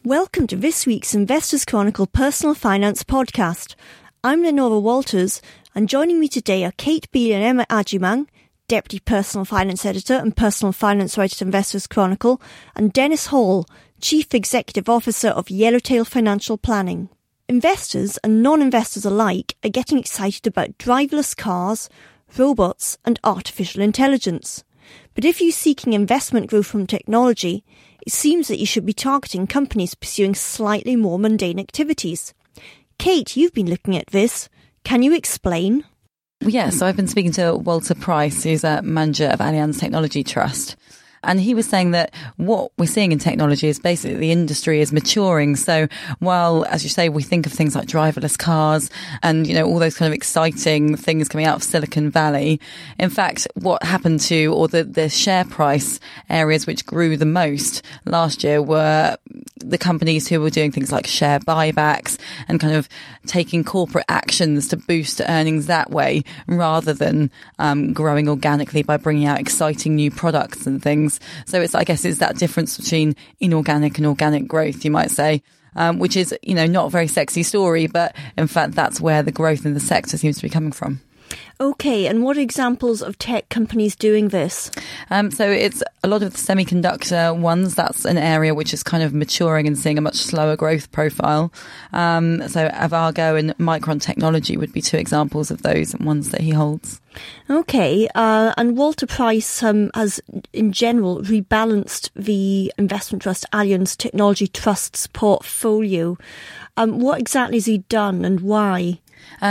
Welcome to this week's Investors Chronicle Personal Finance Podcast. I'm Lenora Walters, and joining me today are Kate Beale and Emma Agyemang, Deputy Personal Finance Editor and Personal Finance Writer at Investors Chronicle, and Dennis Hall, Chief Executive Officer of Yellowtail Financial Planning. Investors and non-investors alike are getting excited about driverless cars, robots, and artificial intelligence. But if you're seeking investment growth from technology, it seems that you should be targeting companies pursuing slightly more mundane activities. Kate, you've been looking at this. Can you explain? Yeah, so I've been speaking to Walter Price, who's a manager of Allianz Technology Trust. And he was saying that what we're seeing in technology is basically the industry is maturing. So while, as you say, we think of things like driverless cars and, you know, all those kind of exciting things coming out of Silicon Valley, in fact, what happened to, or the share price areas which grew the most last year were the companies who were doing things like share buybacks and kind of taking corporate actions to boost earnings that way rather than growing organically by bringing out exciting new products and things. So I guess it's that difference between inorganic and organic growth, you might say, which is, you know, not a very sexy story, but in fact, that's where the growth in the sector seems to be coming from. Okay, and what are examples of tech companies doing this? So it's a lot of the semiconductor ones. That's an area which is kind of maturing and seeing a much slower growth profile. So Avago and Micron Technology would be two examples of those ones that he holds. Okay, and Walter Price has, in general, rebalanced the investment trust Allianz Technology Trust's portfolio. What exactly has he done and why?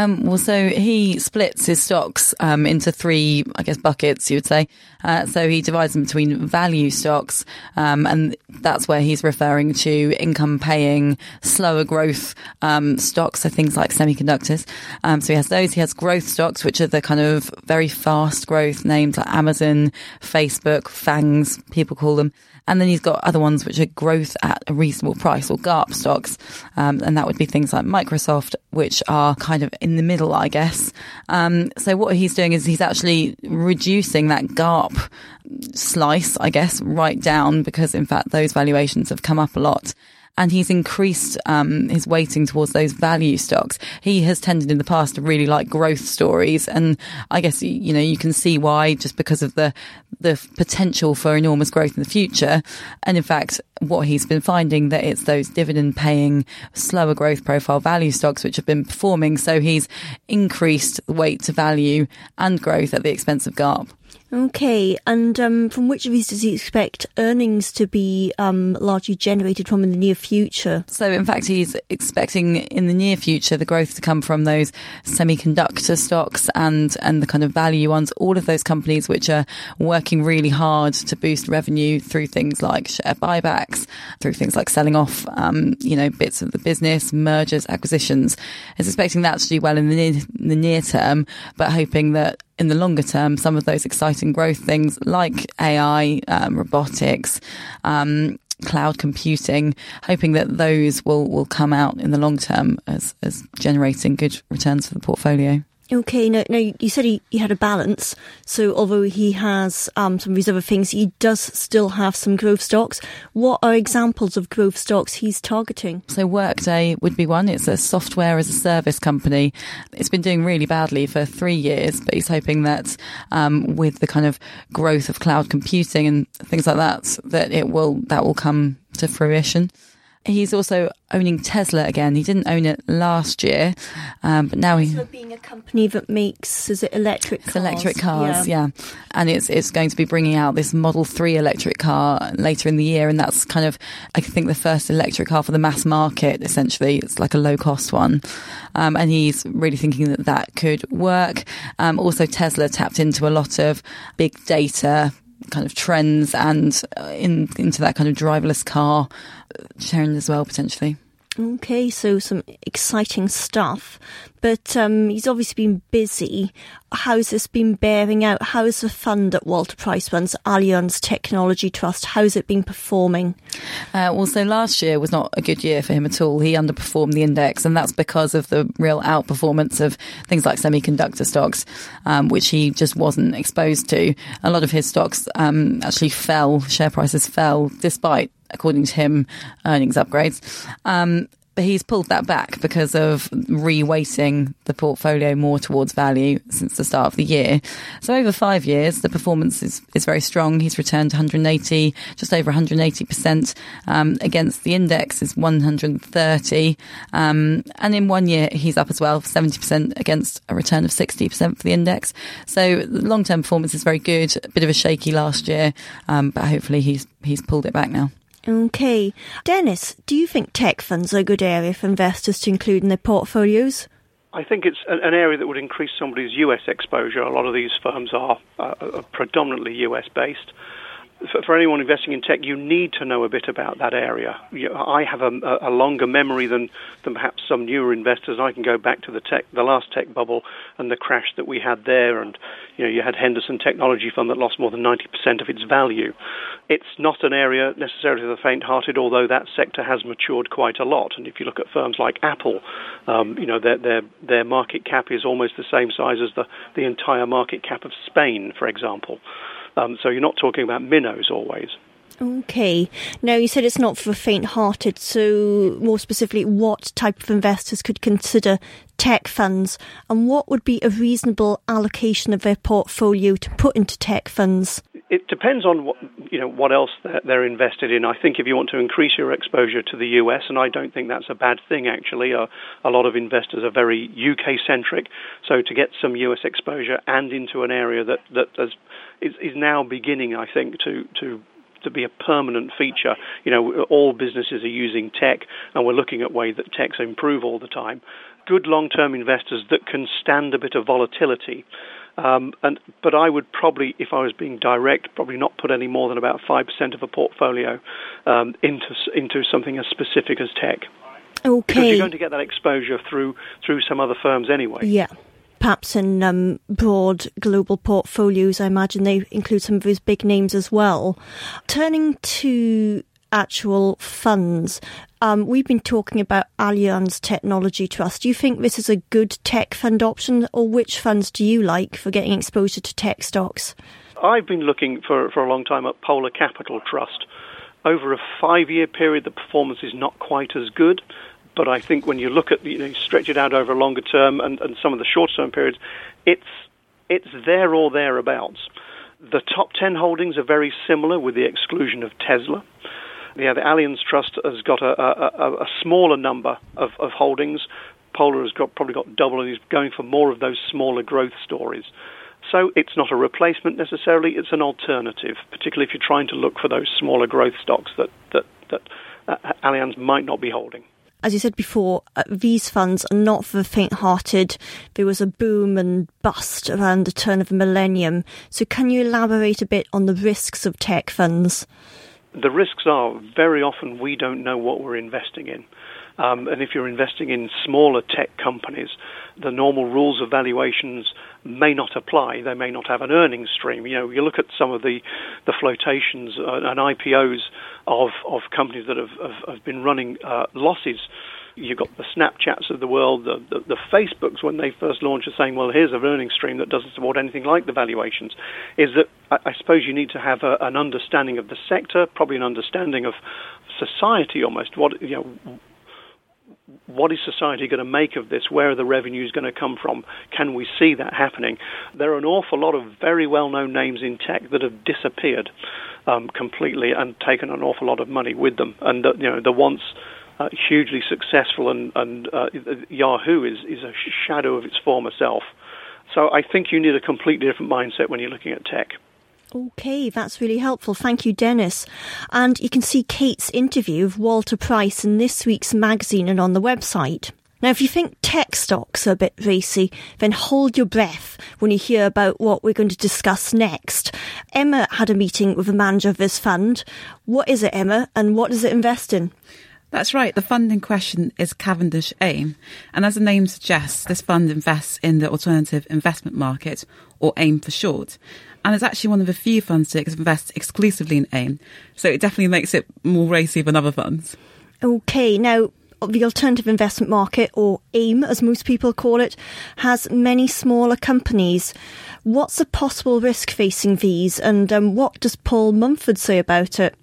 So he splits his stocks into three, I guess, buckets, you would say. So he divides them between value stocks, and that's where he's referring to income-paying, slower growth stocks, so things like semiconductors. So he has those. He has growth stocks, which are the kind of very fast growth names like Amazon, Facebook, FANGs, people call them. And then he's got other ones which are growth at a reasonable price, or GARP stocks. And that would be things like Microsoft, which are kind of in the middle, I guess. So what he's doing is he's actually reducing that GARP slice, I guess, right down, because in fact those valuations have come up a lot. And he's increased his weighting towards those value stocks. He has tended in the past to really like growth stories. And I guess, you know, you can see why, just because of the potential for enormous growth in the future. And in fact, what he's been finding, that it's those dividend paying, slower growth profile value stocks which have been performing. So he's increased the weight to value and growth at the expense of GARP. Okay, and from which of these does he expect earnings to be largely generated from in the near future? So in fact, he's expecting in the near future the growth to come from those semiconductor stocks and the kind of value ones, all of those companies which are working really hard to boost revenue through things like share buybacks, through things like selling off, bits of the business, mergers, acquisitions. He's expecting that to do well in the near term, but hoping that in the longer term, some of those exciting growth things like AI, robotics, cloud computing, hoping that those will come out in the long term as generating good returns for the portfolio. Okay, now you said he had a balance. So although he has some of these other things, he does still have some growth stocks. What are examples of growth stocks he's targeting? So Workday would be one. It's a software as a service company. It's been doing really badly for 3 years, but he's hoping that with the kind of growth of cloud computing and things like that will come to fruition. He's also owning Tesla again. He didn't own it last year, but now Tesla being a company that makes, is it electric cars? It's electric cars, yeah. And it's going to be bringing out this Model 3 electric car later in the year, and that's kind of, I think, the first electric car for the mass market, essentially. It's like a low-cost one. And he's really thinking that could work. Also, Tesla tapped into a lot of big data kind of trends and into that kind of driverless car trend as well, potentially. Okay, so some exciting stuff. But he's obviously been busy. How's this been bearing out? How is the fund that Walter Price runs, Allianz Technology Trust, how's it been performing? So last year was not a good year for him at all. He underperformed the index, and that's because of the real outperformance of things like semiconductor stocks, which he just wasn't exposed to. A lot of his stocks actually fell, share prices fell, despite according to him, earnings upgrades. But he's pulled that back because of reweighting the portfolio more towards value since the start of the year. So over 5 years, the performance is very strong. He's returned just over 180%. Against the index is 130. And in 1 year, he's up as well, 70% against a return of 60% for the index. So the long-term performance is very good. A bit of a shaky last year, but hopefully he's pulled it back now. Okay. Dennis, do you think tech funds are a good area for investors to include in their portfolios? I think it's an area that would increase somebody's US exposure. A lot of these firms are predominantly US-based. For anyone investing in tech, you need to know a bit about that area. I have a longer memory than perhaps some newer investors. I can go back to the last tech bubble and the crash that we had there, and you had Henderson Technology Fund that lost more than 90% of its value. It's not an area necessarily for the faint-hearted, although that sector has matured quite a lot. And if you look at firms like Apple, their market cap is almost the same size as the entire market cap of Spain, for example. So you're not talking about minnows always. Okay. Now, you said it's not for the faint-hearted, so more specifically, what type of investors could consider tech funds, and what would be a reasonable allocation of their portfolio to put into tech funds? It depends on what else they're invested in. I think if you want to increase your exposure to the US, and I don't think that's a bad thing actually, a lot of investors are very UK-centric, so to get some US exposure and into an area that is now beginning, I think, to be a permanent feature. All businesses are using tech, and we're looking at ways that techs improve all the time. Good long-term investors that can stand a bit of volatility. But I would probably, if I was being direct, probably not put any more than about 5% of a portfolio into something as specific as tech. Okay. Because you're going to get that exposure through some other firms anyway. Yeah. Perhaps in broad global portfolios, I imagine they include some of those big names as well. Turning to actual funds, we've been talking about Allianz Technology Trust. Do you think this is a good tech fund option, or which funds do you like for getting exposure to tech stocks? I've been looking for a long time at Polar Capital Trust. Over a 5-year period, the performance is not quite as good. But I think when you look at, stretch it out over a longer term and some of the short-term periods, it's there or thereabouts. The top 10 holdings are very similar with the exclusion of Tesla. The Allianz Trust has got a smaller number of holdings. Polar has probably got double, and is going for more of those smaller growth stories. So it's not a replacement necessarily, it's an alternative, particularly if you're trying to look for those smaller growth stocks that Allianz might not be holding. As you said before, these funds are not for the faint-hearted. There was a boom and bust around the turn of the millennium. So can you elaborate a bit on the risks of tech funds? The risks are very often we don't know what we're investing in. And if you're investing in smaller tech companies, the normal rules of valuations may not apply. They may not have an earnings stream. You look at some of the flotations and IPOs of companies that have been running losses. You've got the Snapchats of the world, the Facebooks when they first launched are saying, well, here's an earnings stream that doesn't support anything like the valuations. Is that I suppose you need to have an understanding of the sector, probably an understanding of society almost. What is society going to make of this? Where are the revenues going to come from? Can we see that happening? There are an awful lot of very well-known names in tech that have disappeared completely and taken an awful lot of money with them. And the once hugely successful and Yahoo is a shadow of its former self. So I think you need a completely different mindset when you're looking at tech. Okay, that's really helpful. Thank you, Dennis. And you can see Kate's interview of Walter Price in this week's magazine and on the website. Now, if you think tech stocks are a bit racy, then hold your breath when you hear about what we're going to discuss next. Emma had a meeting with the manager of this fund. What is it, Emma, and what does it invest in? That's right. The fund in question is Cavendish AIM. And as the name suggests, this fund invests in the alternative investment market, or AIM for short. And it's actually one of the few funds to invest exclusively in AIM. So it definitely makes it more racy than other funds. Okay, now the alternative investment market, or AIM as most people call it, has many smaller companies. What's the possible risk facing these, and what does Paul Mumford say about it?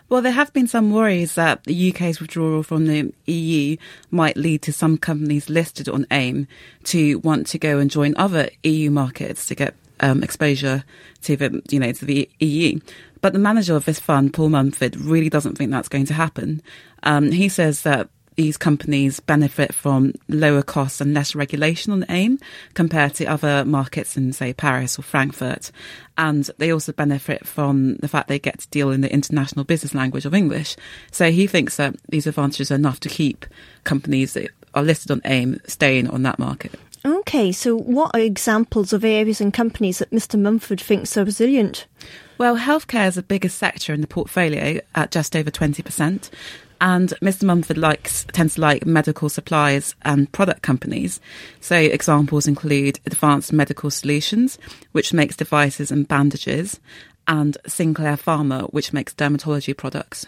Well, there have been some worries that the UK's withdrawal from the EU might lead to some companies listed on AIM to want to go and join other EU markets to get exposure to the EU. But the manager of this fund, Paul Mumford, really doesn't think that's going to happen. He says that these companies benefit from lower costs and less regulation on AIM compared to other markets in, say, Paris or Frankfurt. And they also benefit from the fact they get to deal in the international business language of English. So he thinks that these advantages are enough to keep companies that are listed on AIM staying on that market. Okay, so what are examples of areas and companies that Mr. Mumford thinks are resilient? Well, healthcare is the biggest sector in the portfolio at just over 20%. And Mr. Mumford tends to like medical supplies and product companies. So examples include Advanced Medical Solutions, which makes devices and bandages, and Sinclair Pharma, which makes dermatology products.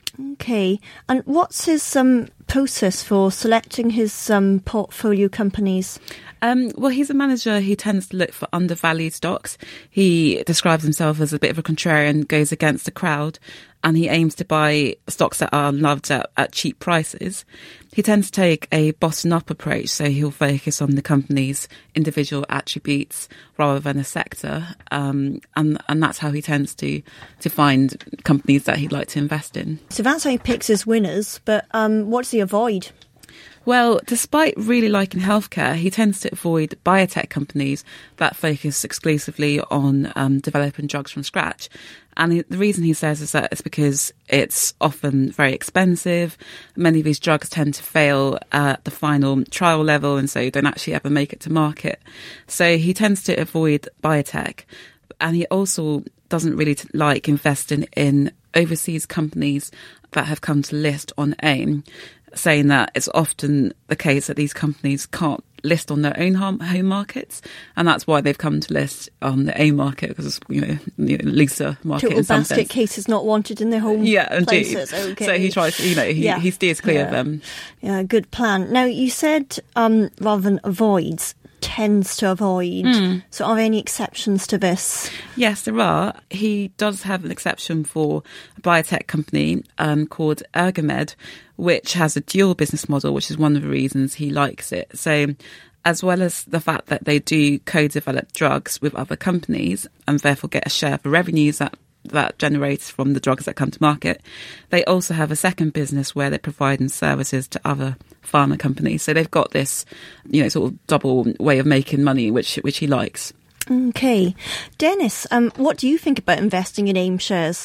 Okay. And what's his process for selecting his portfolio companies? Well, he's a manager who tends to look for undervalued stocks. He describes himself as a bit of a contrarian, goes against the crowd, and he aims to buy stocks that are loved at cheap prices. He tends to take a bottom-up approach, so he'll focus on the company's individual attributes rather than a sector, and that's how he tends to find companies that he'd like to invest in. So that's how he picks his winners, but what does he avoid? Well, despite really liking healthcare, he tends to avoid biotech companies that focus exclusively on developing drugs from scratch. And the reason he says is that it's because it's often very expensive. Many of these drugs tend to fail at the final trial level and so don't actually ever make it to market. So he tends to avoid biotech. And he also doesn't really like investing in overseas companies that have come to list on AIM, saying that it's often the case that these companies can't list on their own home markets, and that's why they've come to list on the AIM market, because it's looser market Total in some basket sense. Cases not wanted in their home places. Okay. So he tries, he steers clear of them. Yeah, good plan. Now, you said rather than avoids, tends to avoid. So are there any exceptions to this? Yes, there are. He does have an exception for a biotech company called Ergomed, which has a dual business model, which is one of the reasons he likes it. So as well as the fact that they do co-develop drugs with other companies and therefore get a share of the revenues that generates from the drugs that come to market, they also have a second business where they're providing services to other pharma companies. So they've got this, sort of double way of making money, which he likes. Okay. Dennis, what do you think about investing in AIM shares?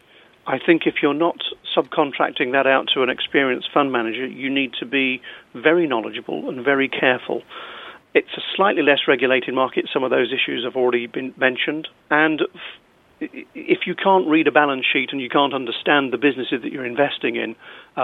I think if you're not subcontracting that out to an experienced fund manager, you need to be very knowledgeable and very careful. It's a slightly less regulated market. Some of those issues have already been mentioned. And if you can't read a balance sheet and you can't understand the businesses that you're investing in,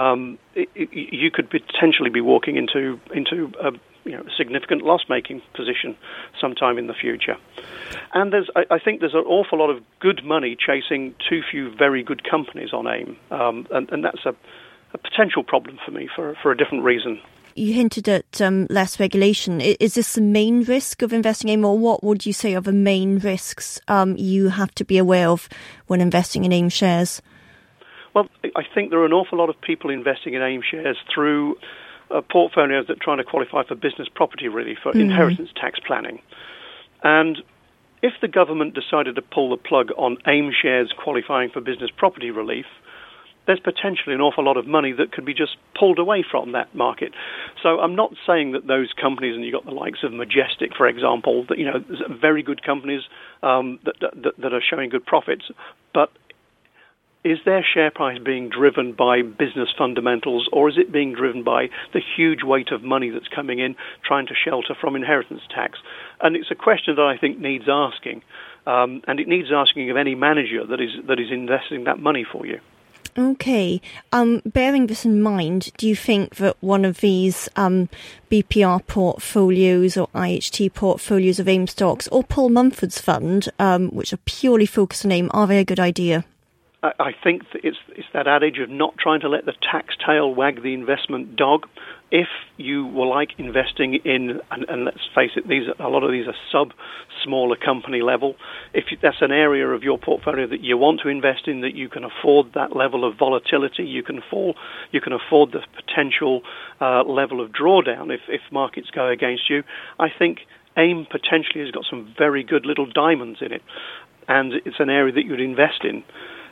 you could potentially be walking into a significant loss-making position sometime in the future. And I think there's an awful lot of good money chasing too few very good companies on AIM, and that's a potential problem for me for a different reason. You hinted at less regulation. Is this the main risk of investing in AIM, or what would you say are the main risks you have to be aware of when investing in AIM shares? Well, I think there are an awful lot of people investing in AIM shares through portfolios that are trying to qualify for business property relief, for inheritance tax planning. And if the government decided to pull the plug on AIM shares qualifying for business property relief, there's potentially an awful lot of money that could be just pulled away from that market. So I'm not saying that those companies, and you've got the likes of Majestic, for example, that very good companies that are showing good profits, but is their share price being driven by business fundamentals, or is it being driven by the huge weight of money that's coming in trying to shelter from inheritance tax? And it's a question that I think needs asking, and it needs asking of any manager that is investing that money for you. Okay. Bearing this in mind, do you think that one of these BPR portfolios or IHT portfolios of AIM stocks or Paul Mumford's fund, which are purely focused on AIM, are they a good idea? I think that it's that adage of not trying to let the tax tail wag the investment dog. If you will like investing in, and let's face it, a lot of these are smaller company level. If that's an area of your portfolio that you want to invest in, that you can afford that level of volatility, you can afford the potential level of drawdown if markets go against you. I think AIM potentially has got some very good little diamonds in it, and it's an area that you'd invest in.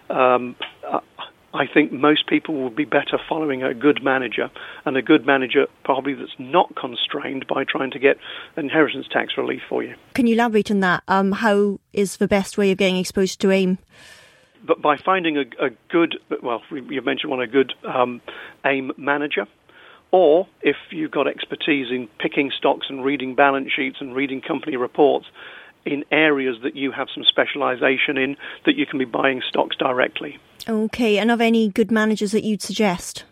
I think most people would be better following a good manager, and a good manager probably that's not constrained by trying to get inheritance tax relief for you. Can you elaborate on that? How is the best way of getting exposure to AIM? But by finding a good, well, you've mentioned one, a good AIM manager, or if you've got expertise in picking stocks and reading balance sheets and reading company reports in areas that you have some specialization in, that you can be buying stocks directly. Okay, and are there any good managers that you'd suggest?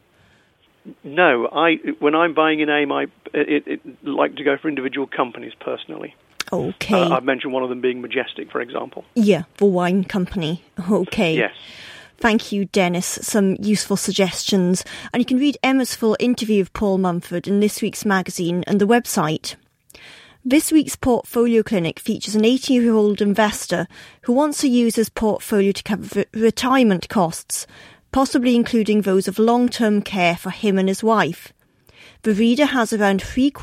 No, when I'm buying in AIM, I like to go for individual companies personally. Okay. I've mentioned one of them being Majestic, for example. Yeah, the wine company. Okay. Yes. Thank you, Dennis. Some useful suggestions. And you can read Emma's full interview of Paul Mumford in this week's magazine and the website. This week's Portfolio Clinic features an 80-year-old investor who wants to use his portfolio to cover retirement costs, possibly including those of long-term care for him and his wife. The reader has around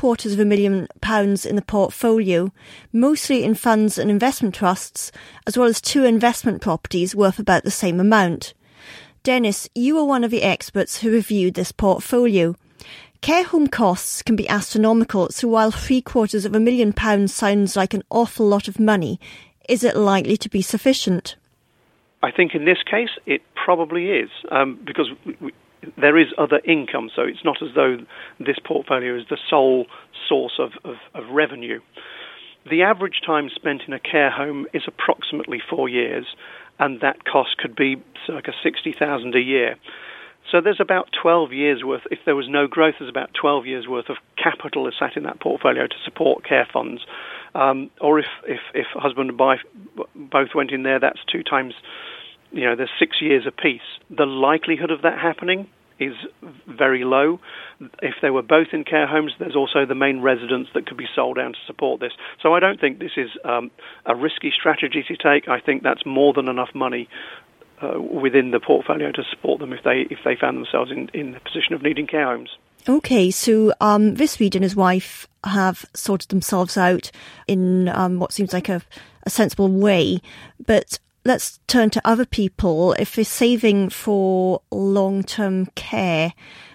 £750,000 in the portfolio, mostly in funds and investment trusts, as well as 2 investment properties worth about the same amount. Dennis, you are one of the experts who reviewed this portfolio. Care home costs can be astronomical, so while £750,000 sounds like an awful lot of money, is it likely to be sufficient? I think in this case it probably is, because there is other income, so it's not as though this portfolio is the sole source of revenue. The average time spent in a care home is approximately 4 years, and that cost could be circa $60,000 a year. So there's about 12 years worth, if there was no growth, there's about 12 years worth of capital is sat in that portfolio to support care funds. Or if husband and wife both went in there, that's 2 times, there's 6 years apiece. The likelihood of that happening is very low. If they were both in care homes, there's also the main residence that could be sold down to support this. So I don't think this is a risky strategy to take. I think that's more than enough money within the portfolio to support them if they found themselves in the position of needing care homes. Okay, so this reader and his wife have sorted themselves out in what seems like a sensible way, but let's turn to other people. If they're saving for long-term care,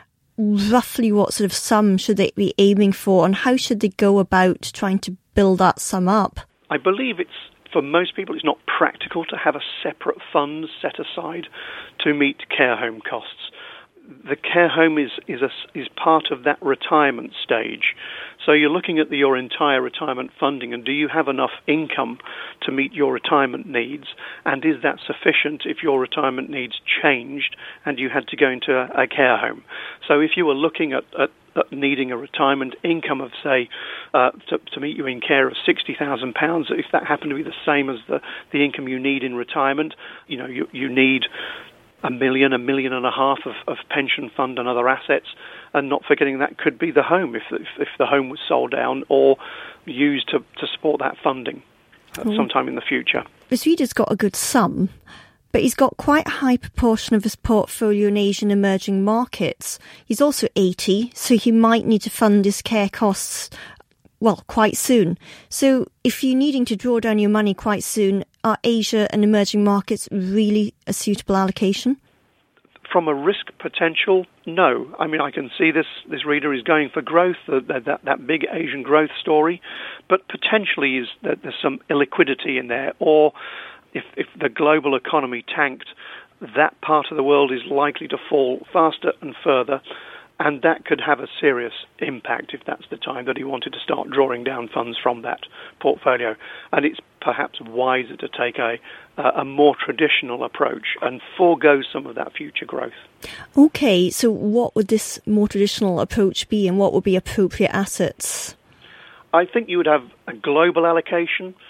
roughly what sort of sum should they be aiming for, and how should they go about trying to build that sum up? I believe for most people, it's not practical to have a separate fund set aside to meet care home costs. The care home is part of that retirement stage. So you're looking at your entire retirement funding, and do you have enough income to meet your retirement needs? And is that sufficient if your retirement needs changed and you had to go into a care home? So if you were looking at needing a retirement income of, say, to meet you in care of £60,000, if that happened to be the same as the income you need in retirement, you need $1 million, $1.5 million of pension fund and other assets, and not forgetting that could be the home if the home was sold down or used to support that funding sometime in the future. This reader's got a good sum, but he's got quite a high proportion of his portfolio in Asian emerging markets. He's also 80, so he might need to fund his care costs, quite soon. So if you're needing to draw down your money quite soon, are Asia and emerging markets really a suitable allocation? From a risk potential, no. I mean, I can see this reader is going for growth, that big Asian growth story, but potentially is that there's some illiquidity in there, or if the global economy tanked, that part of the world is likely to fall faster and further, and that could have a serious impact if that's the time that he wanted to start drawing down funds from that portfolio. And it's perhaps wiser to take a more traditional approach and forego some of that future growth. Okay, so what would this more traditional approach be, and what would be appropriate assets? I think you would have a global allocation,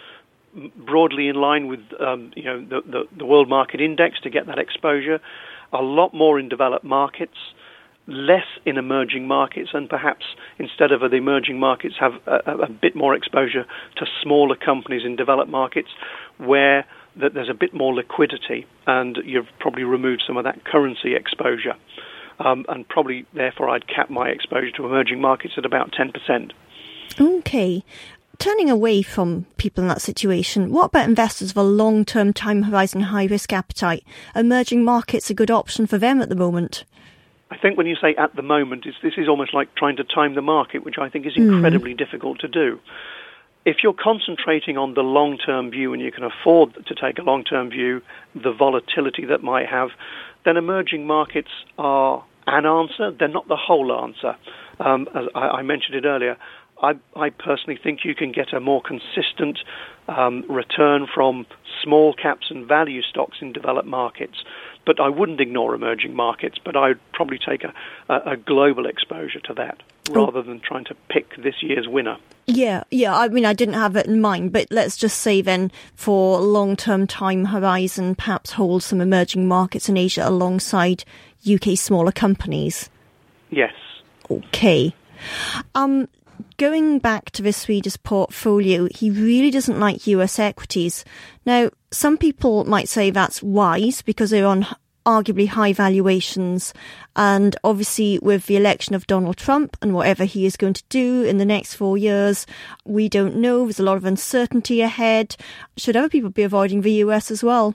broadly in line with the world market index to get that exposure, a lot more in developed markets, less in emerging markets, and perhaps instead of the emerging markets have a bit more exposure to smaller companies in developed markets where there's a bit more liquidity, and you've probably removed some of that currency exposure. And probably, therefore, I'd cap my exposure to emerging markets at about 10%. Okay. Turning away from people in that situation, what about investors with a long-term time horizon, high-risk appetite? Emerging markets a good option for them at the moment? I think when you say at the moment, this is almost like trying to time the market, which I think is incredibly difficult to do. If you're concentrating on the long-term view and you can afford to take a long-term view, the volatility that might have, then emerging markets are an answer. They're not the whole answer. As I mentioned it earlier, I personally think you can get a more consistent return from small caps and value stocks in developed markets. But I wouldn't ignore emerging markets, but I'd probably take a global exposure to that rather than trying to pick this year's winner. Yeah. I mean, I didn't have it in mind, but let's just say then for long-term time horizon, perhaps hold some emerging markets in Asia alongside UK smaller companies. Yes. Okay. Going back to the Swedish portfolio, he really doesn't like US equities. Now, some people might say that's wise because they're on arguably high valuations. And obviously with the election of Donald Trump and whatever he is going to do in the next 4 years, we don't know. There's a lot of uncertainty ahead. Should other people be avoiding the US as well?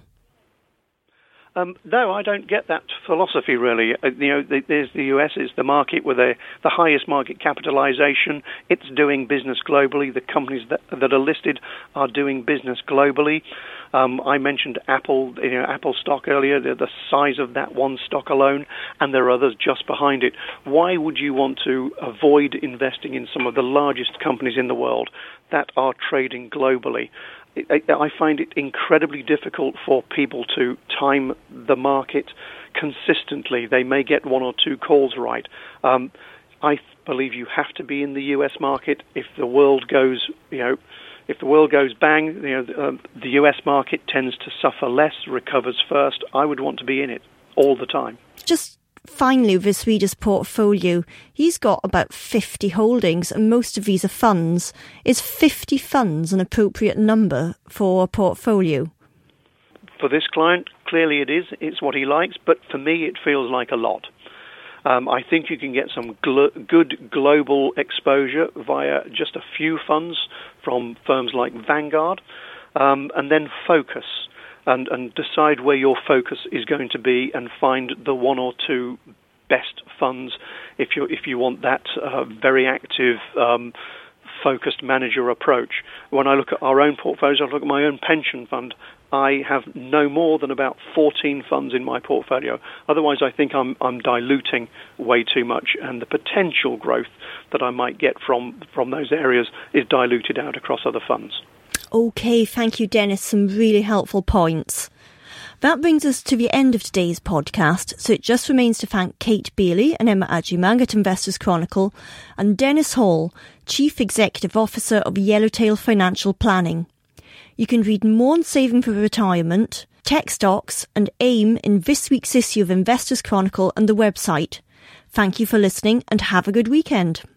No, I don't get that philosophy, really. There's the US, it's the market with the highest market capitalization. It's doing business globally. The companies that are listed are doing business globally. I mentioned Apple, Apple stock earlier, the size of that one stock alone, and there are others just behind it. Why would you want to avoid investing in some of the largest companies in the world that are trading globally? I find it incredibly difficult for people to time the market consistently. They may get one or two calls right. I believe you have to be in the U.S. market. If the world goes, bang, the U.S. market tends to suffer less, recovers first. I would want to be in it all the time. Just finally, with Swedish portfolio, he's got about 50 holdings, and most of these are funds. Is 50 funds an appropriate number for a portfolio? For this client, clearly it is. It's what he likes, but for me, it feels like a lot. I think you can get some good global exposure via just a few funds from firms like Vanguard, and then focus. And decide where your focus is going to be and find the one or two best funds if you want that very active, focused manager approach. When I look at our own portfolios, I look at my own pension fund. I have no more than about 14 funds in my portfolio. Otherwise, I think I'm diluting way too much, and the potential growth that I might get from those areas is diluted out across other funds. Okay, thank you, Dennis. Some really helpful points. That brings us to the end of today's podcast, so it just remains to thank Kate Bailey and Emma Agyemang at Investors Chronicle and Dennis Hall, Chief Executive Officer of Yellowtail Financial Planning. You can read more on saving for retirement, tech stocks and AIM in this week's issue of Investors Chronicle and the website. Thank you for listening and have a good weekend.